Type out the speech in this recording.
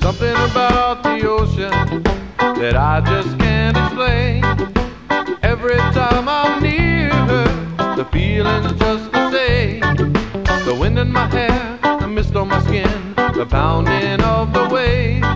something about the ocean that I just can't explain. Every time I'm near her, the feeling's just the same. The wind in my hair, the mist on my skin, the pounding of the waves.